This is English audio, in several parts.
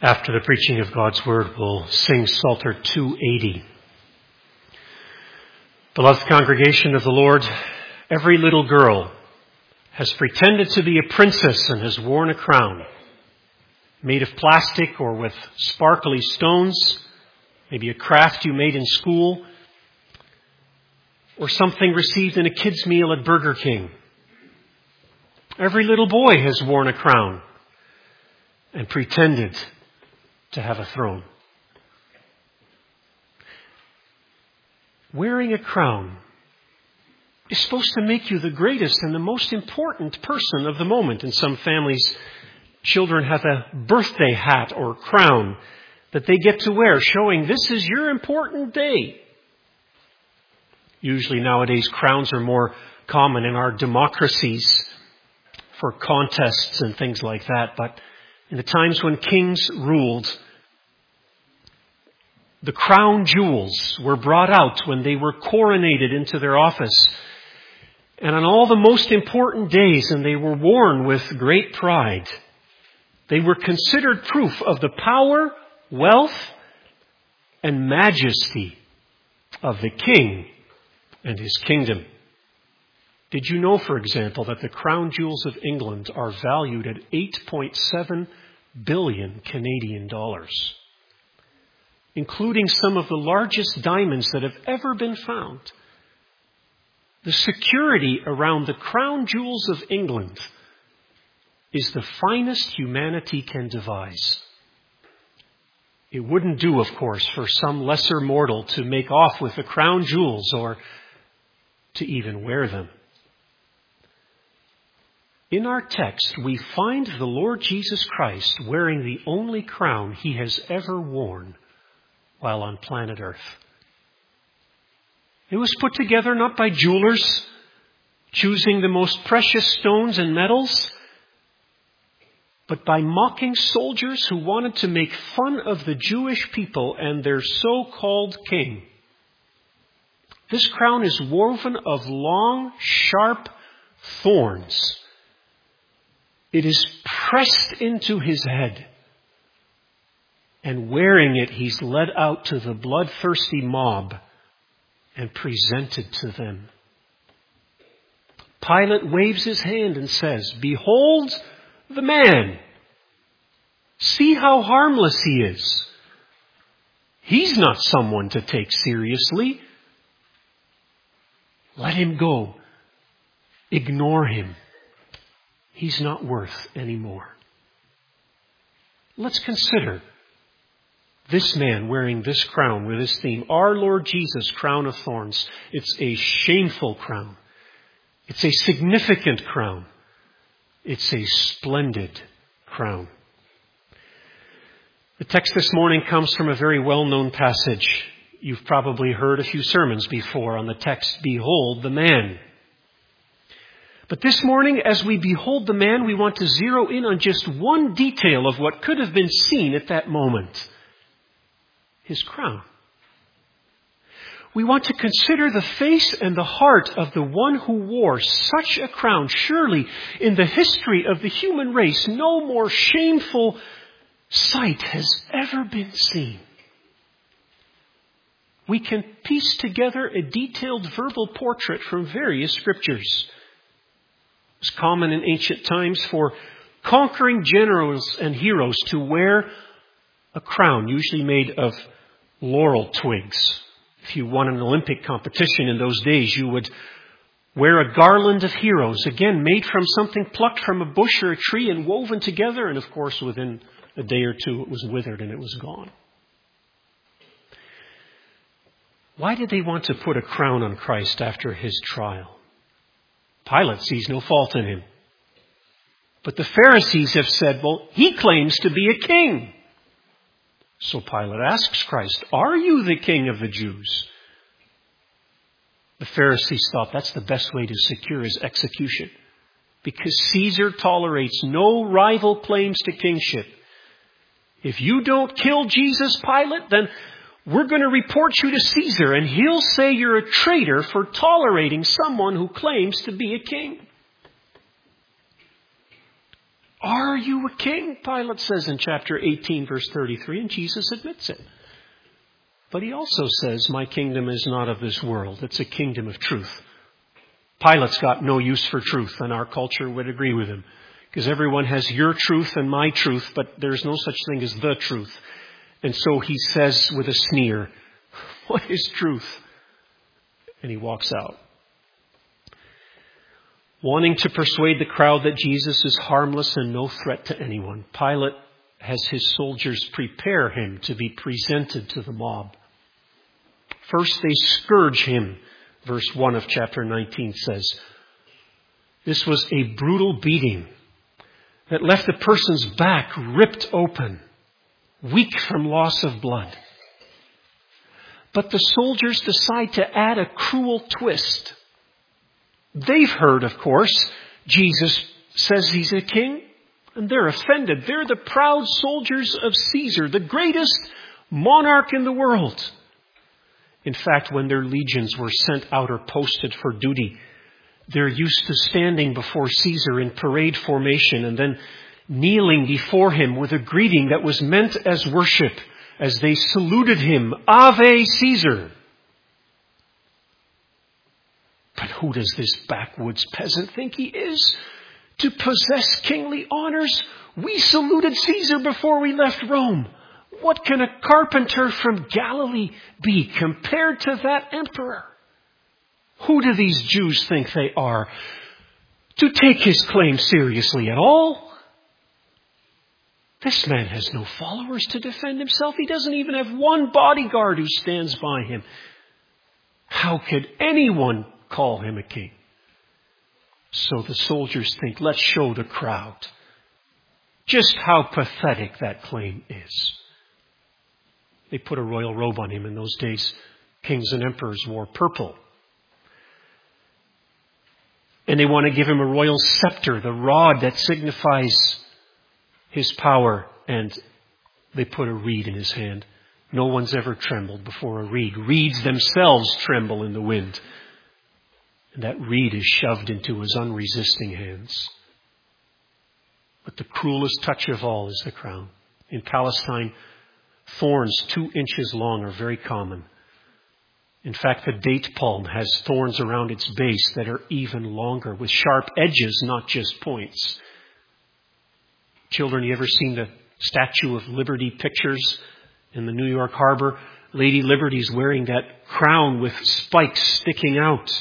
After the preaching of God's Word, we'll sing Psalter 280. Beloved congregation of the Lord, every little girl has pretended to be a princess and has worn a crown made of plastic or with sparkly stones, maybe a craft you made in school, or something received in a kid's meal at Burger King. Every little boy has worn a crown and pretended to have a throne. Wearing a crown is supposed to make you the greatest and the most important person of the moment. In some families, children have a birthday hat or crown that they get to wear, showing this is your important day. Usually nowadays, crowns are more common in our democracies for contests and things like that. But in the times when kings ruled, the crown jewels were brought out when they were coronated into their office. And on all the most important days, and they were worn with great pride, they were considered proof of the power, wealth, and majesty of the king and his kingdom. Did you know, for example, that the crown jewels of England are valued at 8.7 billion Canadian dollars, including some of the largest diamonds that have ever been found? The security around the crown jewels of England is the finest humanity can devise. It wouldn't do, of course, for some lesser mortal to make off with the crown jewels or to even wear them. In our text, we find the Lord Jesus Christ wearing the only crown he has ever worn while on planet Earth. It was put together not by jewelers choosing the most precious stones and metals, but by mocking soldiers who wanted to make fun of the Jewish people and their so-called king. This crown is woven of long, sharp thorns. It is pressed into his head. And wearing it, he's led out to the bloodthirsty mob and presented to them. Pilate waves his hand and says, "Behold the man. See how harmless he is. He's not someone to take seriously. Let him go. Ignore him. He's not worth any more." Let's consider this man wearing this crown with this theme, Our Lord Jesus, crown of thorns. It's a shameful crown. It's a significant crown. It's a splendid crown. The text this morning comes from a very well-known passage. You've probably heard a few sermons before on the text, Behold the man. But this morning, as we behold the man, we want to zero in on just one detail of what could have been seen at that moment. His crown. We want to consider the face and the heart of the one who wore such a crown. Surely, in the history of the human race, no more shameful sight has ever been seen. We can piece together a detailed verbal portrait from various scriptures. It was common in ancient times for conquering generals and heroes to wear a crown, usually made of laurel twigs. If you won an Olympic competition in those days, you would wear a garland of heroes, again, made from something plucked from a bush or a tree and woven together. And of course, within a day or two, it was withered and it was gone. Why did they want to put a crown on Christ after his trial? Pilate sees no fault in him. But the Pharisees have said, well, he claims to be a king. So Pilate asks Christ, are you the king of the Jews? The Pharisees thought that's the best way to secure his execution, because Caesar tolerates no rival claims to kingship. If you don't kill Jesus, Pilate, then we're going to report you to Caesar, and he'll say you're a traitor for tolerating someone who claims to be a king. Are you a king? Pilate says in chapter 18, verse 33, and Jesus admits it. But he also says, my kingdom is not of this world. It's a kingdom of truth. Pilate's got no use for truth, and our culture would agree with him. Because everyone has your truth and my truth, but there's no such thing as the truth. And so he says with a sneer, what is truth? And he walks out. Wanting to persuade the crowd that Jesus is harmless and no threat to anyone, Pilate has his soldiers prepare him to be presented to the mob. First, they scourge him, verse 1 of chapter 19 says. This was a brutal beating that left the person's back ripped open, weak from loss of blood. But the soldiers decide to add a cruel twist. They've heard, of course, Jesus says he's a king, and they're offended. They're the proud soldiers of Caesar, the greatest monarch in the world. In fact, when their legions were sent out or posted for duty, they're used to standing before Caesar in parade formation and then kneeling before him with a greeting that was meant as worship as they saluted him, Ave Caesar. But who does this backwoods peasant think he is to possess kingly honors? We saluted Caesar before we left Rome. What can a carpenter from Galilee be compared to that emperor? Who do these Jews think they are to take his claim seriously at all? This man has no followers to defend himself. He doesn't even have one bodyguard who stands by him. How could anyone call him a king? So the soldiers think, let's show the crowd just how pathetic that claim is. They put a royal robe on him. In those days, kings and emperors wore purple. And they want to give him a royal scepter, the rod that signifies his power. And they put a reed in his hand. No one's ever trembled before a reed. Reeds themselves tremble in the wind. And that reed is shoved into his unresisting hands. But the cruelest touch of all is the crown. In Palestine, thorns 2 inches long are very common. In fact, the date palm has thorns around its base that are even longer, with sharp edges, not just points. Children, you ever seen the Statue of Liberty pictures in the New York Harbor? Lady Liberty's wearing that crown with spikes sticking out.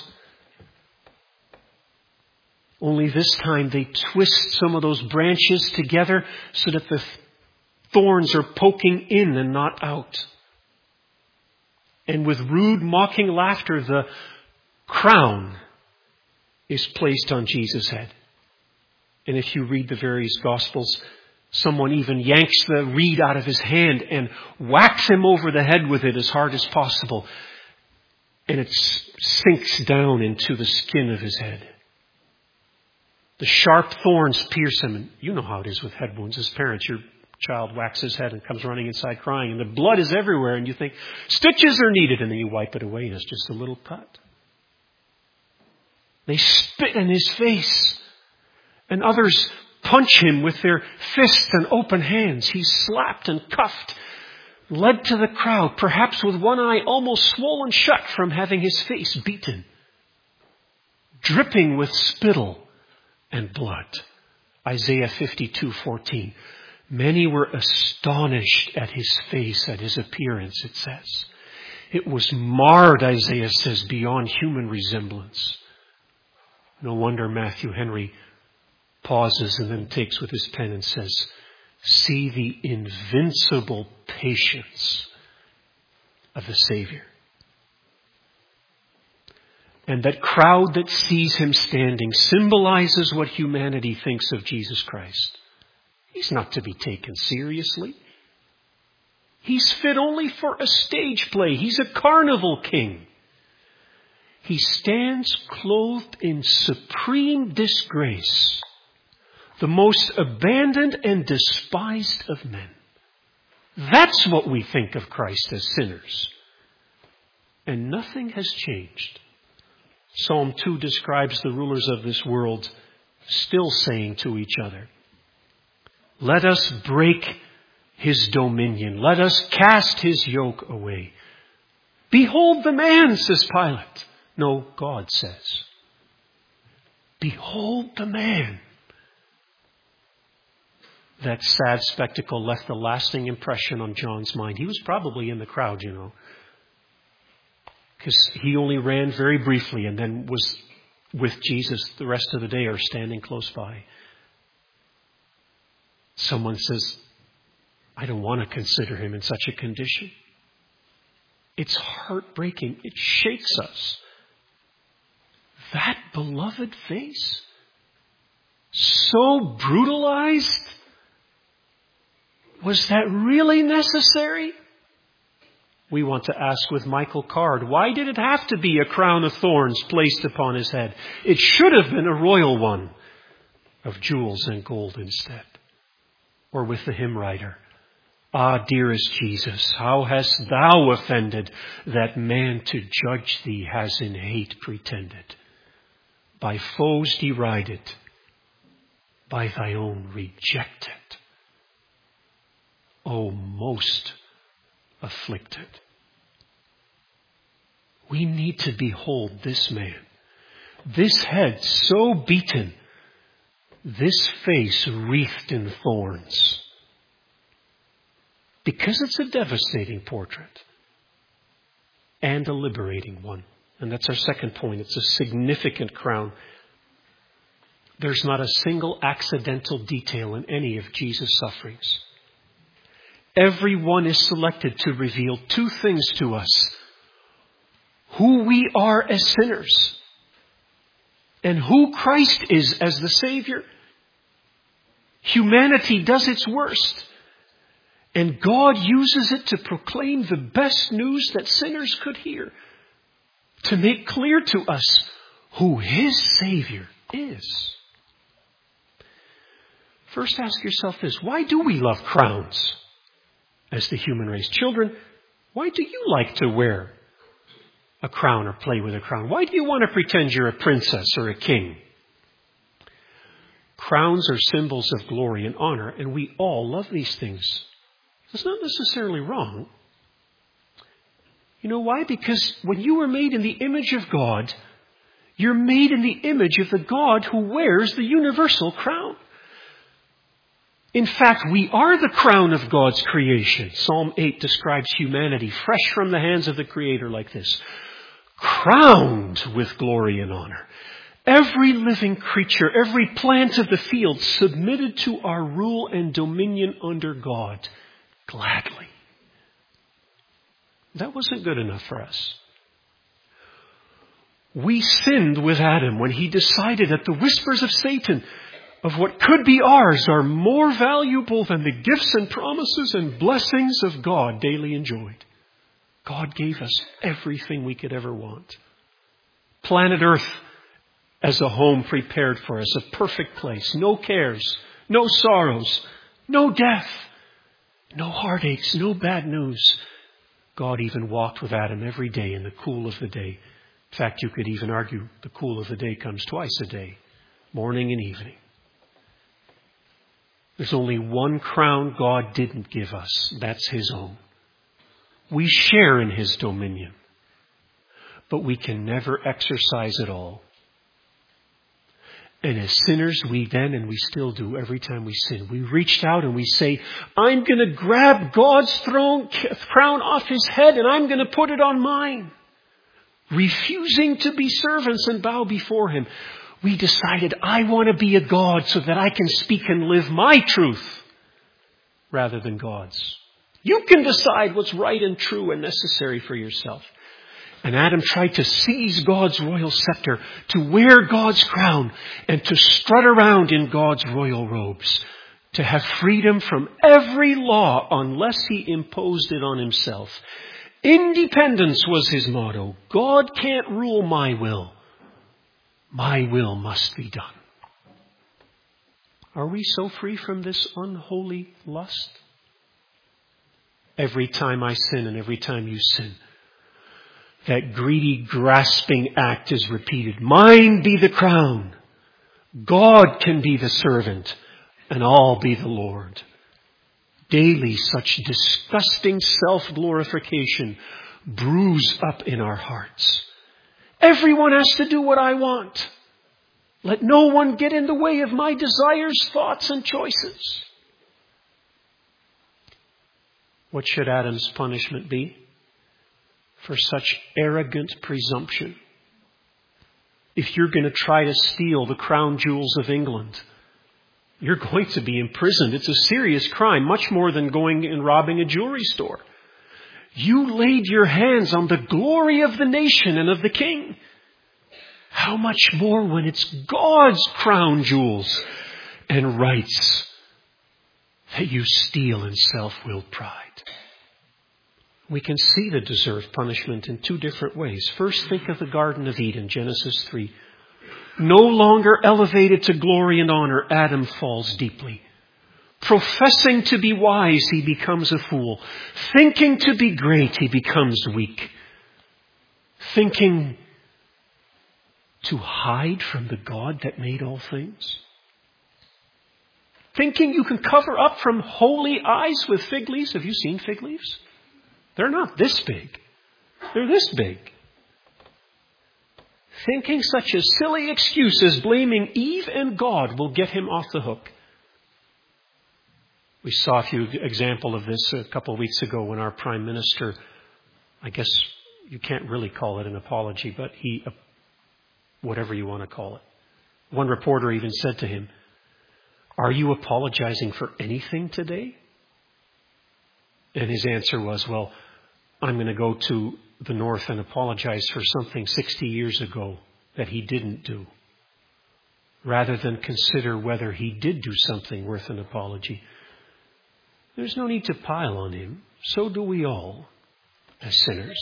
Only this time they twist some of those branches together so that the thorns are poking in and not out. And with rude, mocking laughter, the crown is placed on Jesus' head. And if you read the various Gospels, someone even yanks the reed out of his hand and whacks him over the head with it as hard as possible. And it sinks down into the skin of his head. The sharp thorns pierce him. And you know how it is with head wounds as parents. Your child whacks his head and comes running inside crying. And the blood is everywhere. And you think, stitches are needed. And then you wipe it away and it's just a little cut. They spit in his face. And others punch him with their fists and open hands. He's slapped and cuffed, led to the crowd, perhaps with one eye almost swollen shut from having his face beaten, dripping with spittle and blood. Isaiah 52:14. Many were astonished at his face, at his appearance, it says. It was marred, Isaiah says, beyond human resemblance. No wonder Matthew Henry pauses and then takes with his pen and says, see the invincible patience of the Savior. And that crowd that sees him standing symbolizes what humanity thinks of Jesus Christ. He's not to be taken seriously. He's fit only for a stage play. He's a carnival king. He stands clothed in supreme disgrace, the most abandoned and despised of men. That's what we think of Christ as sinners. And nothing has changed. Psalm 2 describes the rulers of this world still saying to each other, Let us break his dominion. Let us cast his yoke away. Behold the man, says Pilate. No, God says. Behold the man. That sad spectacle left a lasting impression on John's mind. He was probably in the crowd, because he only ran very briefly and then was with Jesus the rest of the day or standing close by. Someone says, I don't want to consider him in such a condition. It's heartbreaking. It shakes us. That beloved face, so brutalized, was that really necessary? We want to ask with Michael Card, why did it have to be a crown of thorns placed upon his head? It should have been a royal one of jewels and gold instead. Or with the hymn writer, Ah, dearest Jesus, how hast thou offended that man to judge thee has in hate pretended, by foes derided, by thy own rejected. O most afflicted. We need to behold this man, this head so beaten, this face wreathed in thorns. Because it's a devastating portrait and a liberating one. And that's our second point. It's a significant crown. There's not a single accidental detail in any of Jesus' sufferings. Every one is selected to reveal two things to us. Who we are as sinners and who Christ is as the Savior. Humanity does its worst. And God uses it to proclaim the best news that sinners could hear. To make clear to us who His Savior is. First ask yourself this. Why do we love crowns as the human race? Children, why do you like to wear a crown or play with a crown? Why do you want to pretend you're a princess or a king? Crowns are symbols of glory and honor, and we all love these things. It's not necessarily wrong. You know why? Because when you were made in the image of God, you're made in the image of the God who wears the universal crown. In fact, we are the crown of God's creation. Psalm 8 describes humanity fresh from the hands of the Creator like this. Crowned with glory and honor. Every living creature, every plant of the field submitted to our rule and dominion under God. Gladly. That wasn't good enough for us. We sinned with Adam when he decided that the whispers of Satan of what could be ours are more valuable than the gifts and promises and blessings of God daily enjoyed. God gave us everything we could ever want. Planet Earth as a home prepared for us, a perfect place. No cares, no sorrows, no death, no heartaches, no bad news. God even walked with Adam every day in the cool of the day. In fact, you could even argue the cool of the day comes twice a day, morning and evening. There's only one crown God didn't give us. That's His own. We share in His dominion, but we can never exercise it all. And as sinners, we then, and we still do every time we sin, we reach out and we say, I'm going to grab God's crown off His head and I'm going to put it on mine. Refusing to be servants and bow before Him. We decided, I want to be a God so that I can speak and live my truth rather than God's. You can decide what's right and true and necessary for yourself. And Adam tried to seize God's royal scepter, to wear God's crown, and to strut around in God's royal robes, to have freedom from every law unless he imposed it on himself. Independence was his motto. God can't rule my will. My will must be done. Are we so free from this unholy lust? Every time I sin and every time you sin, that greedy, grasping act is repeated. Mine be the crown. God can be the servant. and all be the Lord. Daily such disgusting self-glorification brews up in our hearts. Everyone has to do what I want. Let no one get in the way of my desires, thoughts, and choices. What should Adam's punishment be for such arrogant presumption? If you're going to try to steal the crown jewels of England, you're going to be imprisoned. It's a serious crime, much more than going and robbing a jewelry store. You laid your hands on the glory of the nation and of the king. How much more when it's God's crown jewels and rights that you steal in self-willed pride? We can see the deserved punishment in two different ways. First, think of the Garden of Eden, Genesis 3. No longer elevated to glory and honor, Adam falls deeply. Professing to be wise, he becomes a fool. Thinking to be great, he becomes weak. Thinking to hide from the God that made all things. Thinking you can cover up from holy eyes with fig leaves. Have you seen fig leaves? They're not this big. They're this big. Thinking such a silly excuse as blaming Eve and God will get him off the hook. We saw a few examples of this a couple of weeks ago when our Prime Minister, I guess you can't really call it an apology, but whatever you want to call it. One reporter even said to him, "Are you apologizing for anything today?" And his answer was, "Well, I'm going to go to the north and apologize for something 60 years ago that he didn't do, rather than consider whether he did do something worth an apology." There's no need to pile on him. So do we all as sinners.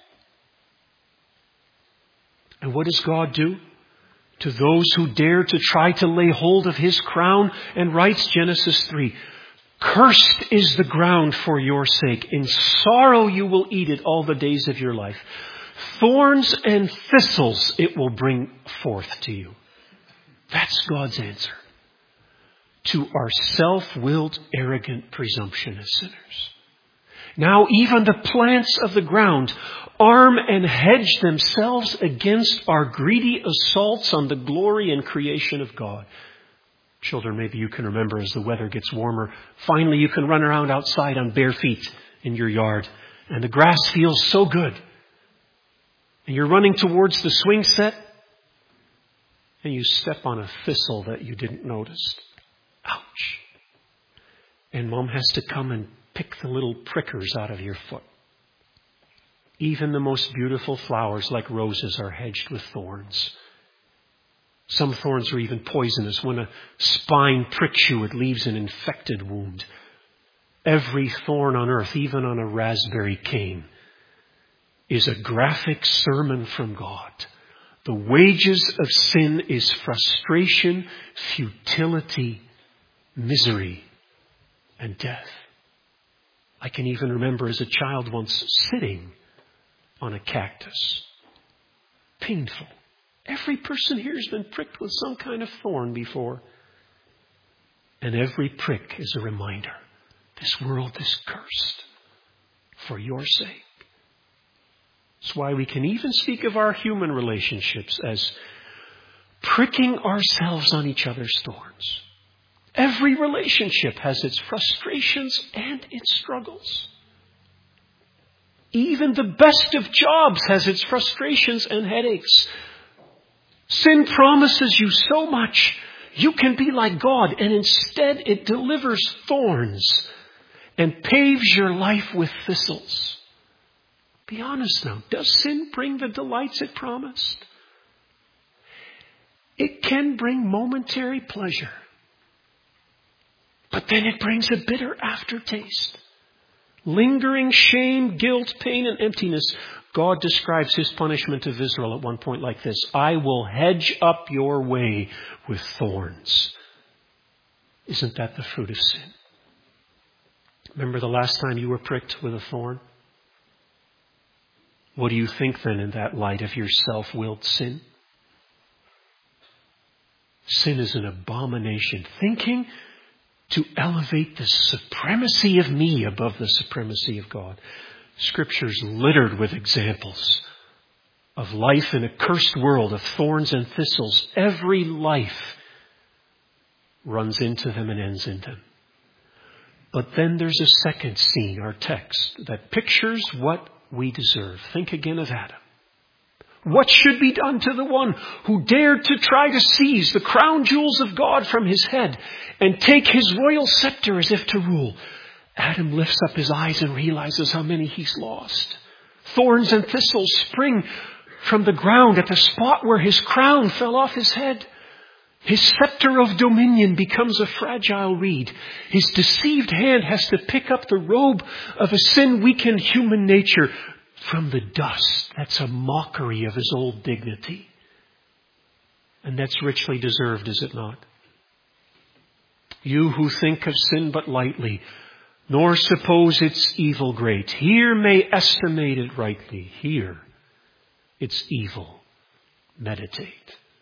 And what does God do to those who dare to try to lay hold of his crown and rights? Genesis 3. Cursed is the ground for your sake. In sorrow you will eat it all the days of your life. Thorns and thistles it will bring forth to you. That's God's answer to our self-willed, arrogant presumption as sinners. Now even the plants of the ground arm and hedge themselves against our greedy assaults on the glory and creation of God. Children, maybe you can remember as the weather gets warmer, finally you can run around outside on bare feet in your yard, and the grass feels so good. And you're running towards the swing set, and you step on a thistle that you didn't notice. Ouch. And Mom has to come and pick the little prickers out of your foot. Even the most beautiful flowers like roses are hedged with thorns. Some thorns are even poisonous. When a spine pricks you, it leaves an infected wound. Every thorn on earth, even on a raspberry cane, is a graphic sermon from God. The wages of sin is frustration, futility, misery, and death. I can even remember as a child once sitting on a cactus. Painful. Every person here has been pricked with some kind of thorn before. And every prick is a reminder. This world is cursed for your sake. That's why we can even speak of our human relationships as pricking ourselves on each other's thorns. Every relationship has its frustrations and its struggles. Even the best of jobs has its frustrations and headaches. Sin promises you so much. You can be like God, and instead it delivers thorns and paves your life with thistles. Be honest now. Does sin bring the delights it promised? It can bring momentary pleasure, but then it brings a bitter aftertaste. Lingering shame, guilt, pain, and emptiness. God describes his punishment of Israel at one point like this: I will hedge up your way with thorns. Isn't that the fruit of sin? Remember the last time you were pricked with a thorn? What do you think then in that light of your self-willed sin? Sin is an abomination. Thinking to elevate the supremacy of me above the supremacy of God. Scripture's littered with examples of life in a cursed world of thorns and thistles. Every life runs into them and ends in them. But then there's a second scene, our text, that pictures what we deserve. Think again of Adam. What should be done to the one who dared to try to seize the crown jewels of God from his head and take his royal scepter as if to rule? Adam lifts up his eyes and realizes how many he's lost. Thorns and thistles spring from the ground at the spot where his crown fell off his head. His scepter of dominion becomes a fragile reed. His deceived hand has to pick up the robe of a sin-weakened human nature from the dust. That's a mockery of his old dignity. And that's richly deserved, is it not? You who think of sin but lightly, nor suppose its evil great, here may estimate it rightly. Here its evil meditate.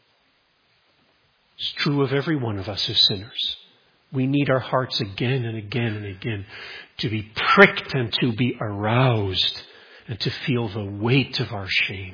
It's true of every one of us as sinners. We need our hearts again and again and again to be pricked and to be aroused and to feel the weight of our shame.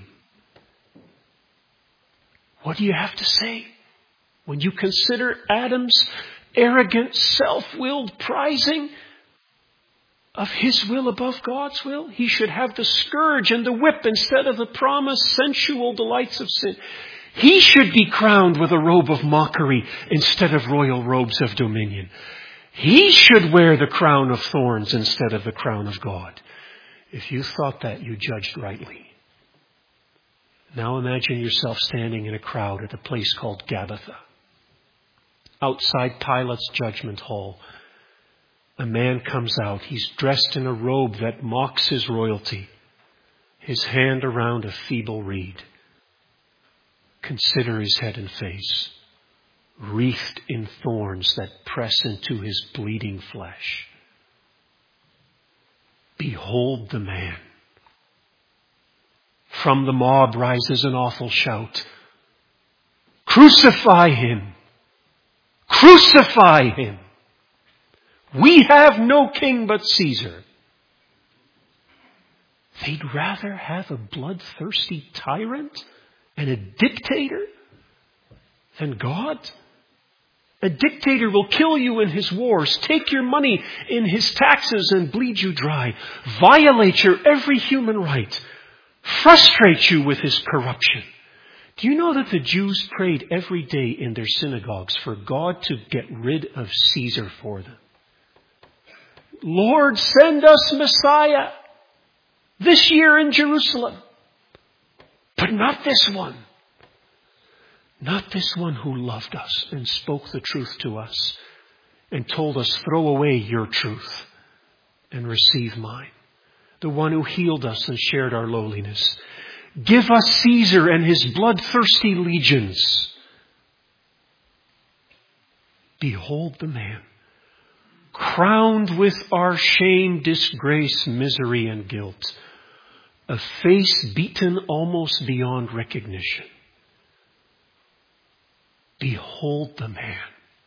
What do you have to say when you consider Adam's arrogant, self-willed prizing of his will above God's will? He should have the scourge and the whip instead of the promised sensual delights of sin. He should be crowned with a robe of mockery instead of royal robes of dominion. He should wear the crown of thorns instead of the crown of God. If you thought that, you judged rightly. Now imagine yourself standing in a crowd at a place called Gabbatha. Outside Pilate's judgment hall, a man comes out. He's dressed in a robe that mocks his royalty, his hand around a feeble reed. Consider his head and face, wreathed in thorns that press into his bleeding flesh. Behold the man. From the mob rises an awful shout. Crucify him! Crucify him! We have no king but Caesar. They'd rather have a bloodthirsty tyrant and a dictator than God? A dictator will kill you in his wars, take your money in his taxes and bleed you dry, violate your every human right, frustrate you with his corruption. Do you know that the Jews prayed every day in their synagogues for God to get rid of Caesar for them? Lord, send us Messiah this year in Jerusalem. But not this one. Not this one who loved us and spoke the truth to us and told us, throw away your truth and receive mine. The one who healed us and shared our lowliness. Give us Caesar and his bloodthirsty legions. Behold the man, crowned with our shame, disgrace, misery, and guilt. A face beaten almost beyond recognition. Behold the man.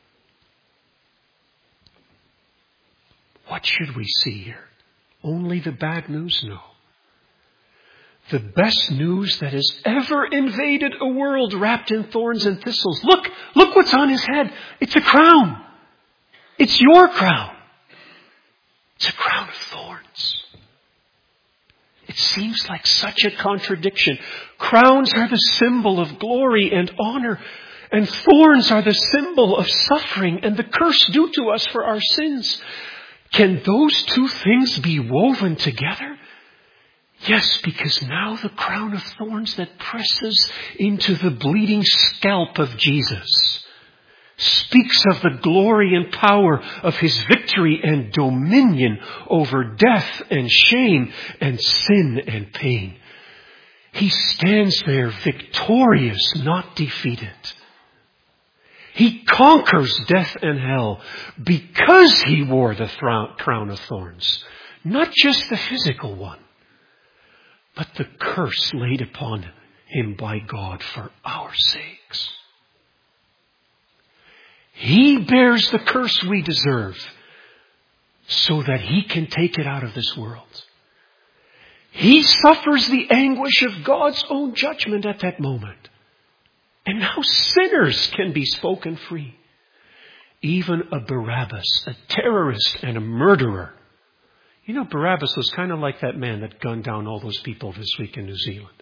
What should we see here? Only the bad news? No. The best news that has ever invaded a world wrapped in thorns and thistles. Look what's on his head. It's a crown. It's your crown. It's a crown of thorns. It seems like such a contradiction. Crowns are the symbol of glory and honor, and thorns are the symbol of suffering and the curse due to us for our sins. Can those two things be woven together? Yes, because now the crown of thorns that presses into the bleeding scalp of Jesus speaks of the glory and power of his victory and dominion over death and shame and sin and pain. He stands there victorious, not defeated. He conquers death and hell because he wore the crown of thorns. Not just the physical one, but the curse laid upon him by God for our sakes. He bears the curse we deserve so that He can take it out of this world. He suffers the anguish of God's own judgment at that moment. And now sinners can be spoken free. Even a Barabbas, a terrorist and a murderer. You know, Barabbas was kind of like that man that gunned down all those people this week in New Zealand.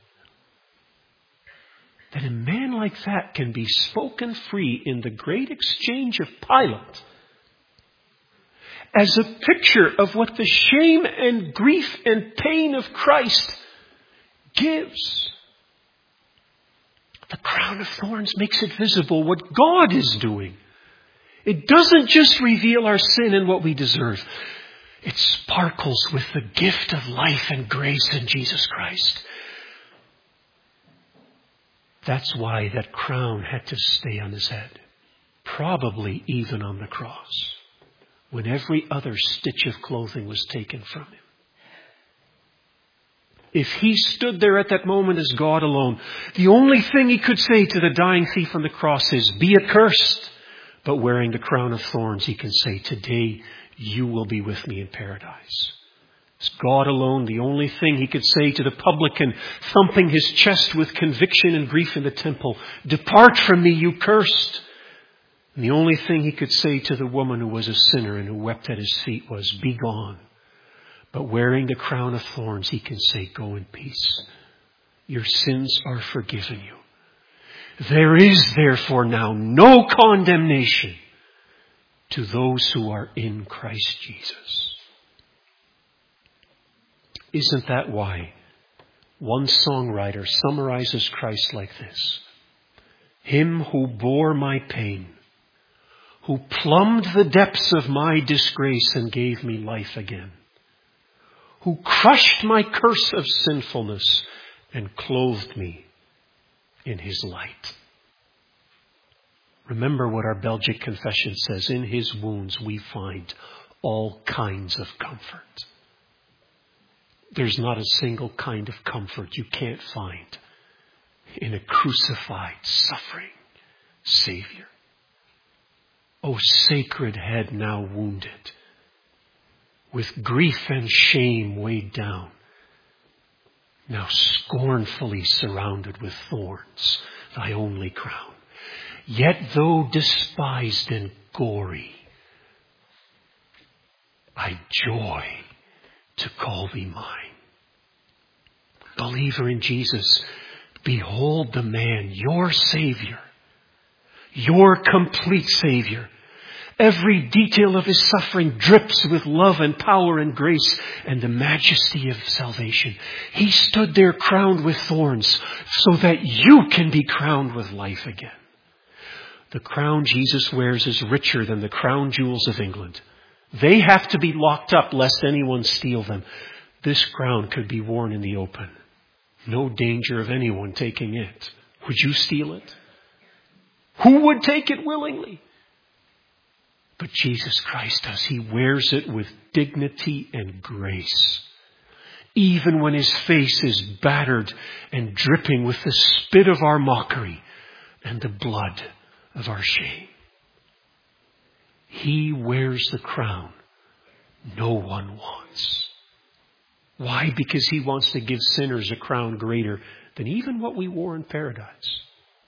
That a man like that can be spoken free in the great exchange of Pilate as a picture of what the shame and grief and pain of Christ gives. The crown of thorns makes it visible what God is doing. It doesn't just reveal our sin and what we deserve. It sparkles with the gift of life and grace in Jesus Christ. That's why that crown had to stay on his head. Probably even on the cross, when every other stitch of clothing was taken from him. If he stood there at that moment as God alone, the only thing he could say to the dying thief on the cross is, "Be accursed." But wearing the crown of thorns, he can say, "Today you will be with me in paradise." It's God alone, the only thing he could say to the publican, thumping his chest with conviction and grief in the temple, "Depart from me, you cursed." And the only thing he could say to the woman who was a sinner and who wept at his feet was, "Be gone." But wearing the crown of thorns, he can say, "Go in peace. Your sins are forgiven you. There is therefore now no condemnation to those who are in Christ Jesus." Isn't that why one songwriter summarizes Christ like this? Him who bore my pain, who plumbed the depths of my disgrace and gave me life again, who crushed my curse of sinfulness and clothed me in His light. Remember what our Belgic confession says, in His wounds we find all kinds of comfort. There's not a single kind of comfort you can't find in a crucified, suffering Savior. O sacred head now wounded, with grief and shame weighed down, now scornfully surrounded with thorns, thy only crown. Yet though despised and gory, I joy to call thee mine. Believer in Jesus, behold the man, your Savior, your complete Savior. Every detail of His suffering drips with love and power and grace and the majesty of salvation. He stood there crowned with thorns so that you can be crowned with life again. The crown Jesus wears is richer than the crown jewels of England. They have to be locked up lest anyone steal them. This crown could be worn in the open. No danger of anyone taking it. Would you steal it? Who would take it willingly? But Jesus Christ does. He wears it with dignity and grace. Even when His face is battered and dripping with the spit of our mockery and the blood of our shame. He wears the crown no one wants. Why? Because He wants to give sinners a crown greater than even what we wore in paradise.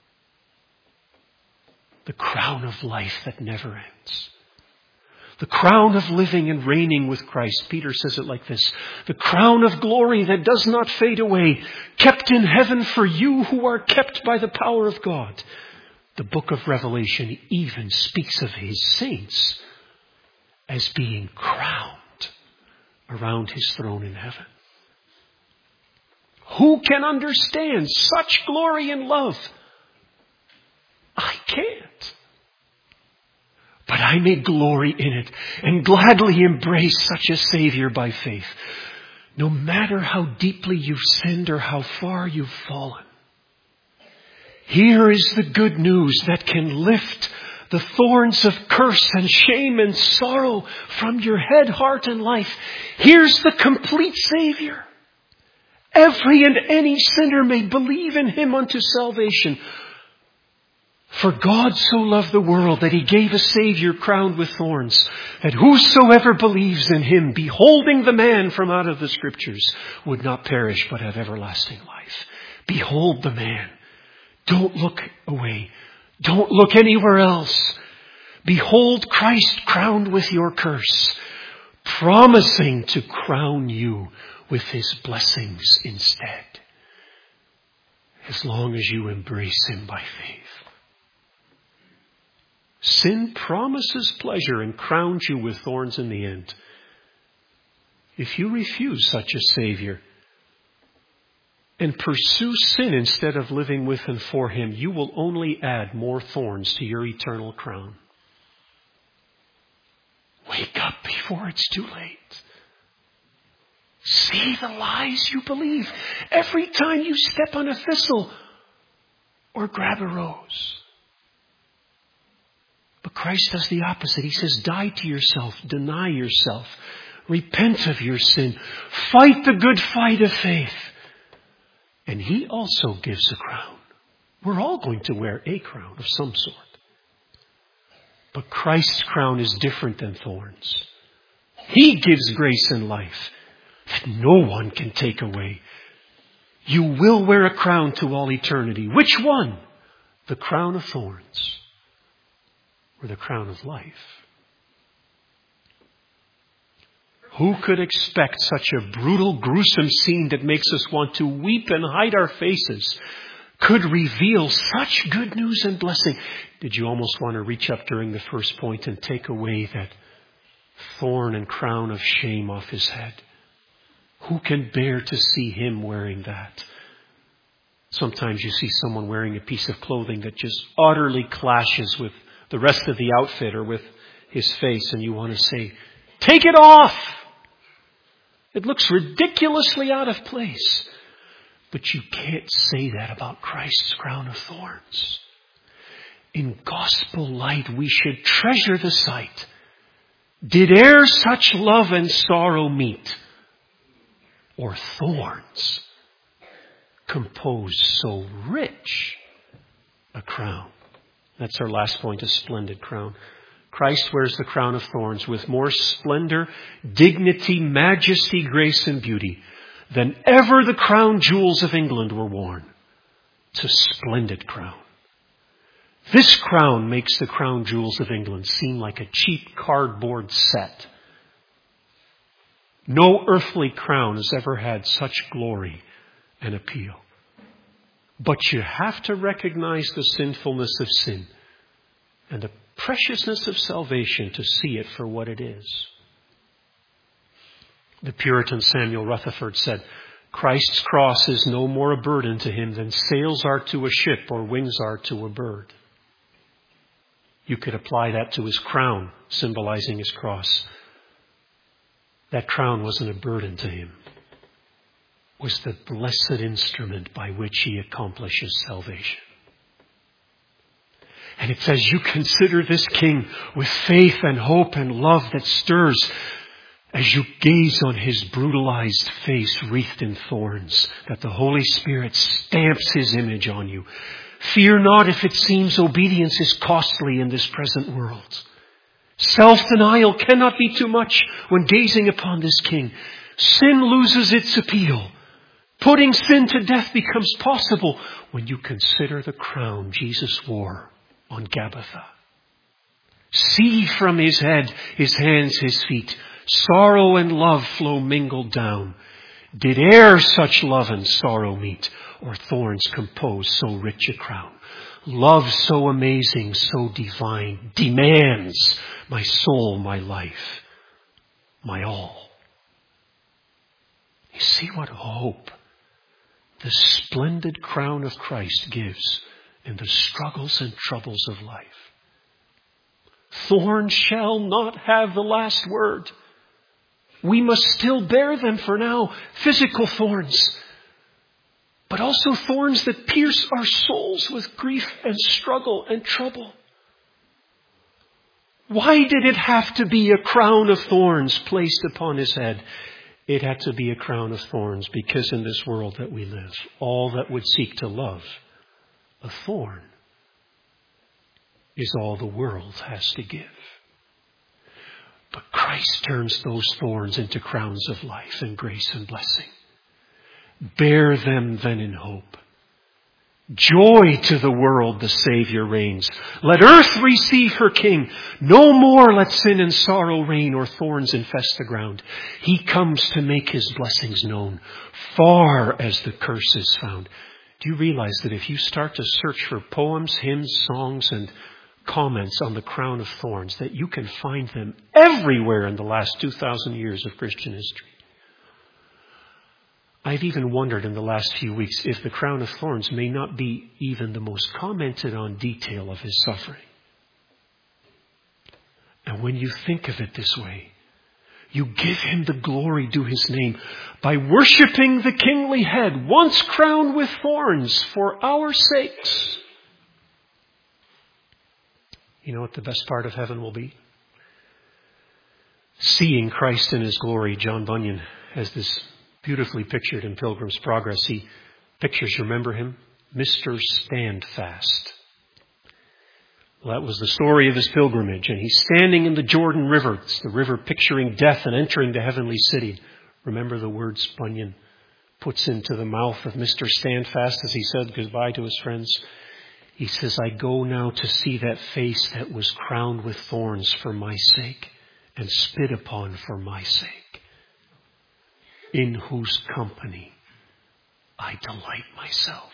The crown of life that never ends. The crown of living and reigning with Christ. Peter says it like this: the crown of glory that does not fade away, kept in heaven for you who are kept by the power of God. The book of Revelation even speaks of His saints as being crowned around His throne in heaven. Who can understand such glory and love? I can't. But I may glory in it and gladly embrace such a Savior by faith. No matter how deeply you've sinned or how far you've fallen. Here is the good news that can lift the thorns of curse and shame and sorrow from your head, heart, and life. Here's the complete Savior. Every and any sinner may believe in Him unto salvation. For God so loved the world that he gave a Savior crowned with thorns, that whosoever believes in him, beholding the man from out of the Scriptures, would not perish but have everlasting life. Behold the man. Don't look away. Don't look anywhere else. Behold Christ crowned with your curse, promising to crown you with his blessings instead, as long as you embrace him by faith. Sin promises pleasure and crowns you with thorns in the end. If you refuse such a Savior and pursue sin instead of living with and for him, you will only add more thorns to your eternal crown. Wake up before it's too late. See the lies you believe every time you step on a thistle or grab a rose. But Christ does the opposite. He says, die to yourself, deny yourself, repent of your sin, fight the good fight of faith. And he also gives a crown. We're all going to wear a crown of some sort. But Christ's crown is different than thorns. He gives grace and life that no one can take away. You will wear a crown to all eternity. Which one? The crown of thorns or the crown of life? Who could expect such a brutal, gruesome scene that makes us want to weep and hide our faces could reveal such good news and blessing? Did you almost want to reach up during the first point and take away that thorn and crown of shame off his head? Who can bear to see him wearing that? Sometimes you see someone wearing a piece of clothing that just utterly clashes with the rest of the outfit or with his face, and you want to say, take it off! It looks ridiculously out of place. But you can't say that about Christ's crown of thorns. In gospel light, we should treasure the sight. Did e'er such love and sorrow meet, or thorns compose so rich a crown? That's our last point, a splendid crown. Christ wears the crown of thorns with more splendor, dignity, majesty, grace, and beauty than ever the crown jewels of England were worn. It's a splendid crown. This crown makes the crown jewels of England seem like a cheap cardboard set. No earthly crown has ever had such glory and appeal. But you have to recognize the sinfulness of sin and the preciousness of salvation to see it for what it is. The Puritan Samuel Rutherford said, Christ's cross is no more a burden to him than sails are to a ship or wings are to a bird. You could apply that to his crown, symbolizing his cross. That crown wasn't a burden to him. It was the blessed instrument by which he accomplishes salvation. And it says, you consider this King with faith and hope and love that stirs as you gaze on his brutalized face wreathed in thorns, that the Holy Spirit stamps his image on you. Fear not if it seems obedience is costly in this present world. Self-denial cannot be too much when gazing upon this King. Sin loses its appeal. Putting sin to death becomes possible when you consider the crown Jesus wore on Gabbatha. See from his head, his hands, his feet, sorrow and love flow mingled down. Did e'er such love and sorrow meet, or thorns compose so rich a crown? Love so amazing, so divine, demands my soul, my life, my all. You see what hope the splendid crown of Christ gives in the struggles and troubles of life. Thorns shall not have the last word. We must still bear them for now, physical thorns, but also thorns that pierce our souls with grief and struggle and trouble. Why did it have to be a crown of thorns placed upon his head? It had to be a crown of thorns because in this world that we live, all that would seek to love a thorn is all the world has to give. But Christ turns those thorns into crowns of life and grace and blessing. Bear them then in hope. Joy to the world, the Savior reigns. Let earth receive her King. No more let sin and sorrow reign or thorns infest the ground. He comes to make His blessings known, far as the curse is found. Do you realize that if you start to search for poems, hymns, songs, and comments on the crown of thorns, that you can find them everywhere in the last 2,000 years of Christian history? I've even wondered in the last few weeks if the crown of thorns may not be even the most commented on detail of His suffering. And when you think of it this way, you give Him the glory due His name by worshiping the kingly head, once crowned with thorns for our sakes. You know what the best part of heaven will be? Seeing Christ in His glory. John Bunyan has this beautifully pictured in Pilgrim's Progress. He pictures, remember him? Mr. Standfast. Well, that was the story of his pilgrimage. And he's standing in the Jordan River. It's the river picturing death and entering the heavenly city. Remember the words Bunyan puts into the mouth of Mr. Standfast as he said goodbye to his friends. He says, I go now to see that face that was crowned with thorns for my sake and spit upon for my sake, in whose company I delight myself.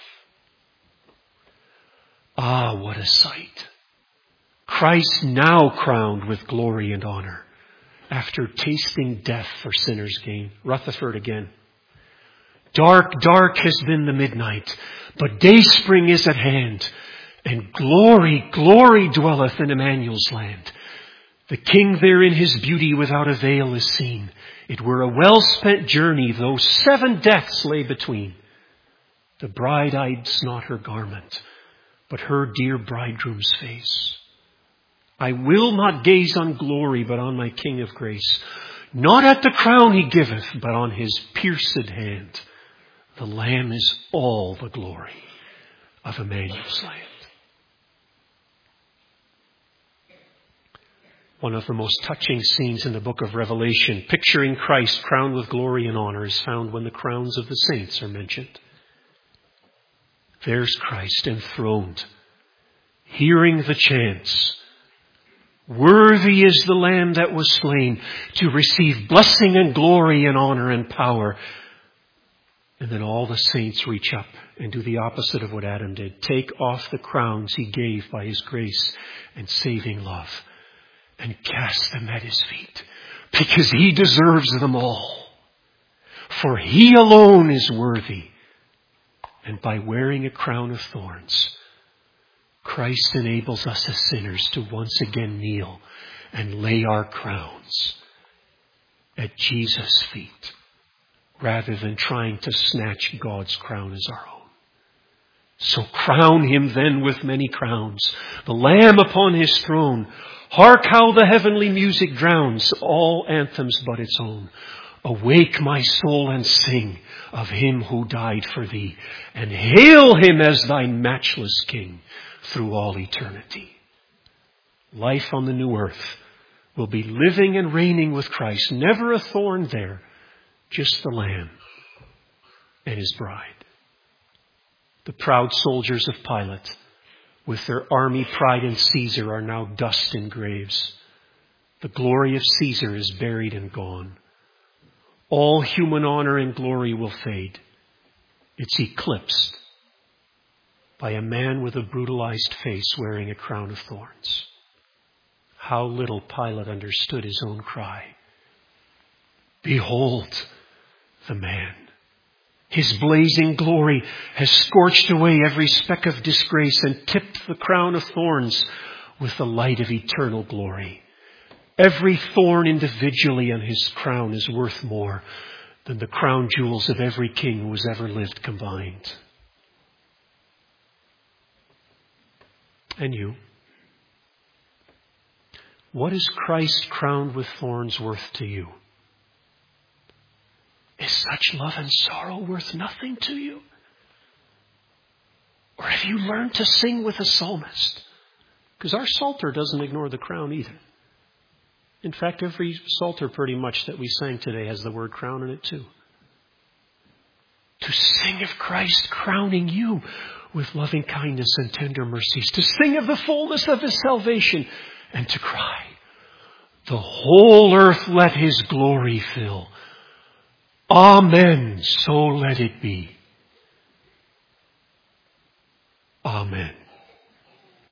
Ah, what a sight. Christ now crowned with glory and honor, after tasting death for sinners' gain. Rutherford again. Dark, dark has been the midnight, but dayspring is at hand, and glory, glory dwelleth in Emmanuel's land. The King there in His beauty without a veil is seen. It were a well-spent journey, though 7 deaths lay between. The bride eyes not her garment, but her dear bridegroom's face. I will not gaze on glory, but on my King of grace. Not at the crown He giveth, but on His pierced hand. The Lamb is all the glory of Emmanuel's land. One of the most touching scenes in the book of Revelation, picturing Christ crowned with glory and honor, is found when the crowns of the saints are mentioned. There's Christ enthroned, hearing the chants, worthy is the Lamb that was slain to receive blessing and glory and honor and power. And then all the saints reach up and do the opposite of what Adam did. Take off the crowns He gave by His grace and saving love, and cast them at His feet, because He deserves them all. For He alone is worthy. And by wearing a crown of thorns, Christ enables us as sinners to once again kneel and lay our crowns at Jesus' feet, rather than trying to snatch God's crown as our own. So crown Him then with many crowns, the Lamb upon His throne. Hark how the heavenly music drowns all anthems but its own. Awake, my soul, and sing of Him who died for thee, and hail Him as thy matchless King through all eternity. Life on the new earth will be living and reigning with Christ. Never a thorn there, just the Lamb and His bride. The proud soldiers of Pilate, with their army pride in Caesar, are now dust in graves. The glory of Caesar is buried and gone. All human honor and glory will fade. It's eclipsed by a man with a brutalized face wearing a crown of thorns. How little Pilate understood his own cry. Behold the man. His blazing glory has scorched away every speck of disgrace and tipped the crown of thorns with the light of eternal glory. Every thorn individually on His crown is worth more than the crown jewels of every king who has ever lived combined. And you? What is Christ crowned with thorns worth to you? Is such love and sorrow worth nothing to you? Or have you learned to sing with the psalmist? Because our Psalter doesn't ignore the crown either. In fact, every Psalter pretty much that we sang today has the word crown in it too. To sing of Christ crowning you with loving kindness and tender mercies. To sing of the fullness of His salvation and to cry, the whole earth let His glory fill. Amen. So let it be. Amen.